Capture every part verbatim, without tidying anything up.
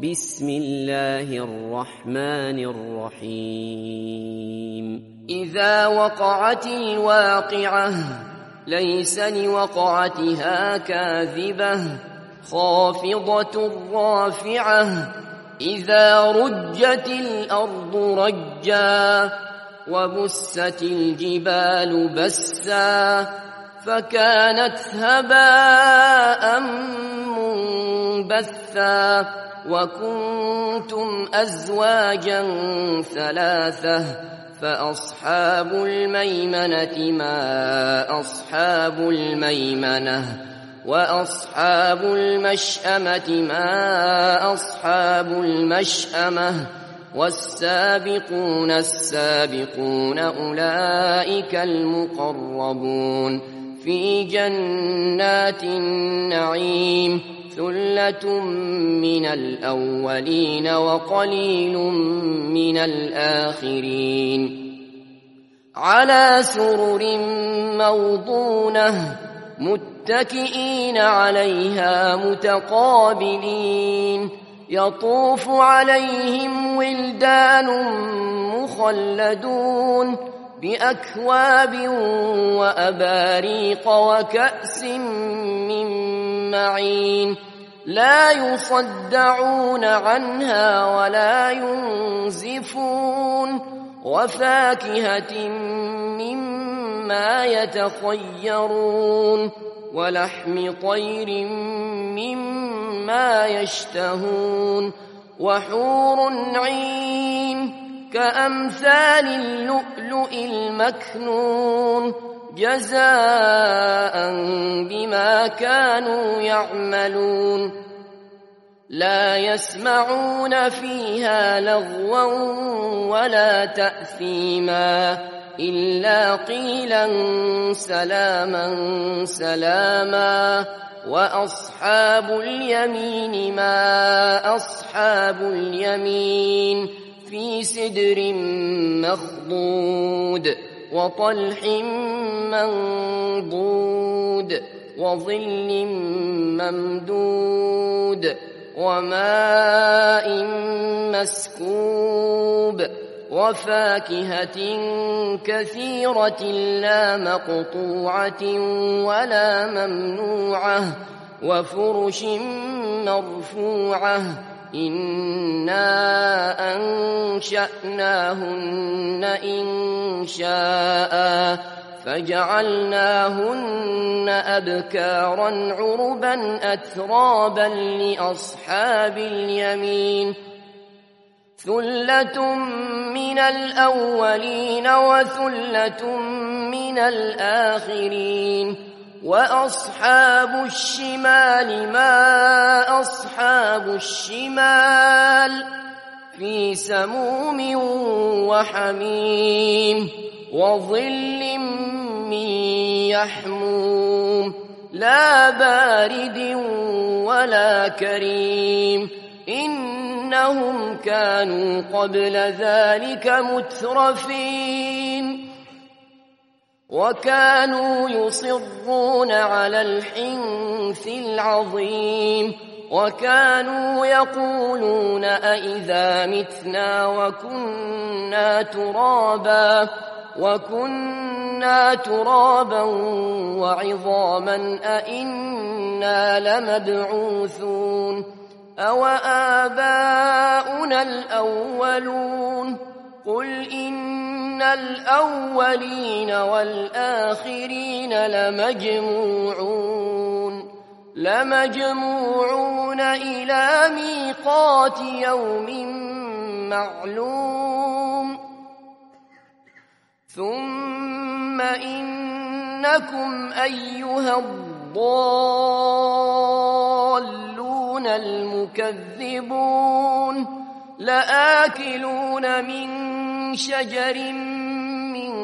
بسم الله الرحمن الرحيم إذا وقعت الواقعة ليس لوقعتها كاذبة خافضة رافعة إذا رجت الأرض رجا وبست الجبال بسا فكانت هباء منبثا وكنتم أزواجا ثلاثة فأصحاب الميمنة ما أصحاب الميمنة وأصحاب المشأمة ما أصحاب المشأمة والسابقون السابقون أولئك المقربون في جنات النعيم ثلة من الأولين وقليل من الآخرين على سرر موضونة متكئين عليها متقابلين يطوف عليهم ولدان مخلدون بأكواب وأباريق وكأس من معين لا يصدعون عنها ولا ينزفون وفاكهة مما يتخيرون ولحم طير مما يشتهون وحور عين كأمثال اللؤلؤ المكنون جزاء بما كانوا يعملون لا يسمعون فيها لغوا ولا تأثيما إلا قيلا سلاما سلاما وأصحاب اليمين ما أصحاب اليمين في سدر مخضود وطلح منضود وظل ممدود وماء مسكوب وفاكهة كثيرة لا مقطوعة ولا ممنوعة وفرش مرفوعة إنا أنشأناهن إنشاء فجعلناهن أبكارا عربا أترابا لأصحاب اليمين ثلة من الأولين وثلة من الآخرين وأصحاب الشمال ما أصحاب الشمال في سموم وحميم وظل من يحموم لا بارد ولا كريم إنهم كانوا قبل ذلك مترفين وكانوا يصرون على الحنث العظيم وكانوا يقولون أئذا متنا وكنا ترابا وكنا ترابا وعظاما أئنا لمبعوثون أو آباؤنا الأولون قل إن الأولين والآخرين لمجموعون لمجموعون إلى ميقات يوم معلوم ثم إنكم أيها الضالون المكذبون لآكلون من شجر من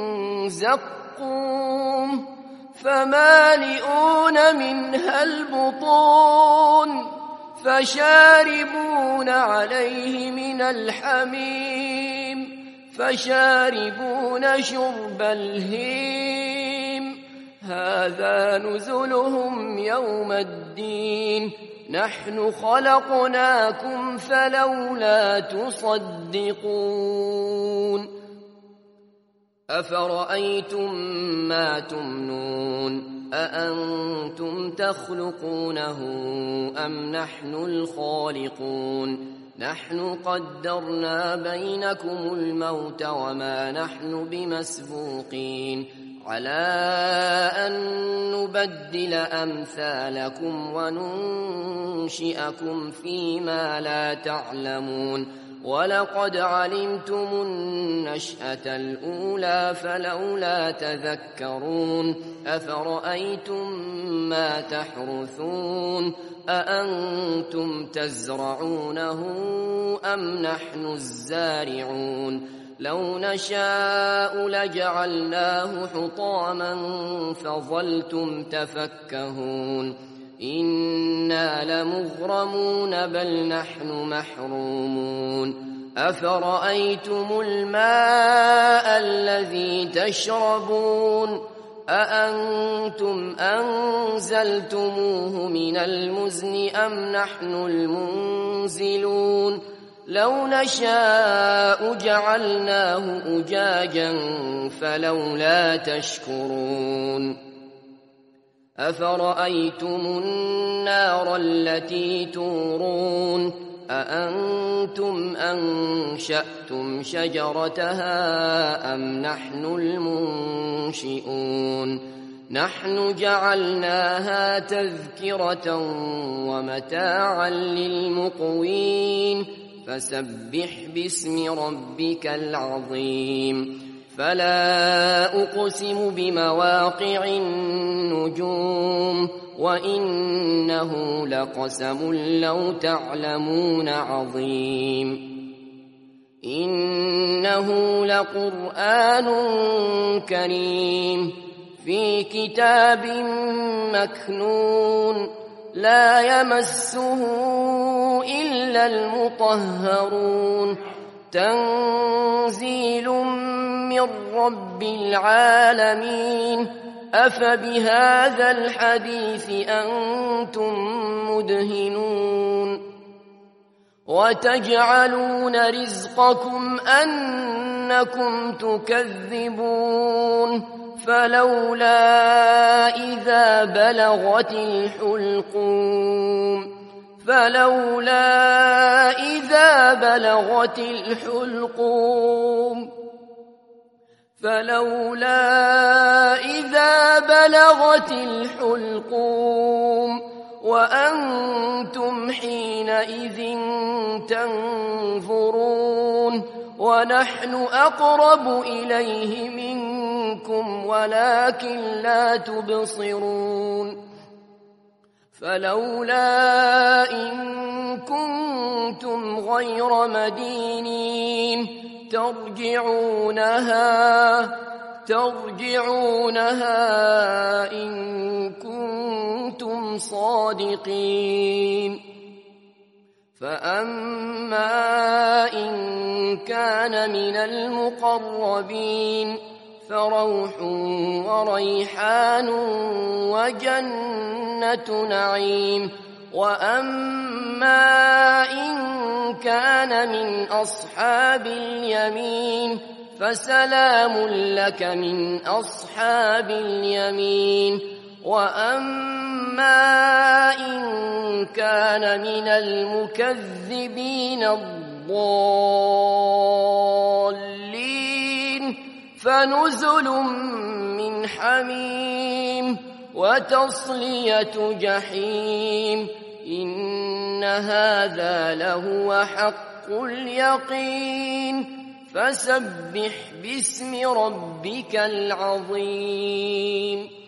زقوم فمالئون منها البطون فشاربون عليه من الحميم فشاربون شرب الهيم هذا نزلهم يوم الدين نحن خلقناكم فلولا تصدقون أفرأيتم ما تمنون أأنتم تخلقونه أم نحن الخالقون نحن قدرنا بينكم الموت وما نحن بمسبوقين على أن نبدل أمثالكم وننشئكم فيما لا تعلمون ولقد علمتم النشأة الأولى فلولا تذكرون أفرأيتم ما تحرثون أأنتم تزرعونه أم نحن الزارعون لو نشاء لجعلناه حطاما فظلتم تفكهون إنا لمغرمون بل نحن محرومون أفرأيتم الماء الذي تشربون أأنتم أنزلتموه من المزن أم نحن المنزلون لو نشاء جعلناه أجاجا فلولا تشكرون أفرأيتم النار التي تورون أأنتم أنشأتم شجرتها أم نحن المنشئون نحن جعلناها تذكرة ومتاعا للمقوين فسبح باسم ربك العظيم فلا أقسم بمواقع النجوم وإنه لقسم لو تعلمون عظيم إنه لقرآن كريم في كتاب مكنون لا يمسه إلا المطهرون تنزيل من رب العالمين أفبهذا الحديث أنتم مدهنون وتجعلون رزقكم أنكم تكذبون فلولا إذا بلغت الحلقوم فلولا إذا بلغت الحلقوم فلولا إذا بلغت الحلقوم وأنتم حينئذ تنظرون ونحن أقرب إليه منكم ولكن لا تبصرون فلولا إن كنتم غير مدينين ترجعونها ترجعونها إن كنتم صادقين فأما إن كان من المقربين فروح وريحان وجنة نعيم وأما إن كان من أصحاب اليمين فسلام لك من أصحاب اليمين وأما إن كان من المكذبين الضالين فنزل من حميم وتصلية جحيم إن هذا لهو حق اليقين فسبح باسم ربك العظيم